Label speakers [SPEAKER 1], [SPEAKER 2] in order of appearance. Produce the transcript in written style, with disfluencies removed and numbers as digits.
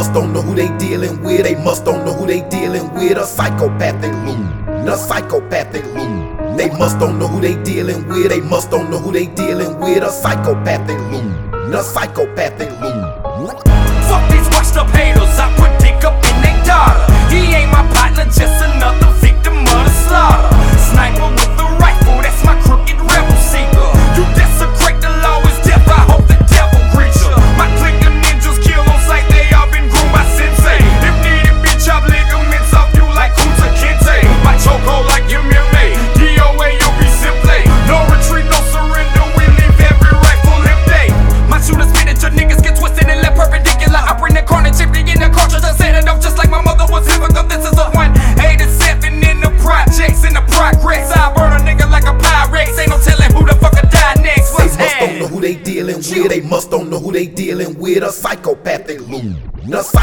[SPEAKER 1] must don't know who they dealing with. They must don't know who they dealing with. A psychopathic loon, a psychopathic loon. They must don't know who they dealing with. They must don't know who they dealing with. A psychopathic loon, a psychopathic loon.
[SPEAKER 2] Fuck these washed up haters, I put dick up in they daughter. He ain't my partner, just another victim of the slaughter. Sniper with the rifle, that's my crooked rebel seeker. You desecrate the law, is death, I hope the devil greets ya. My clique of ninjas kill on sight, they all been groomed by sensei. If needed, bitch, chop ligaments off you like Kunta Kinte. My chokehold like MMA, DOA, you'll be simple. No retreat, no surrender, we leave every rifle empty. My shooters spit at your niggas, get twisted and left perpendicular. I bring the carnage, empty in the cartridge, I set it up just like my mother was hypocrite. This is a 187 in the projects, in the progress. I burn a nigga like a pirate, ain't no telling who the fuck will die next.
[SPEAKER 1] They must don't know who they dealing with. They must don't know who they dealing with. A psychopathic loon, a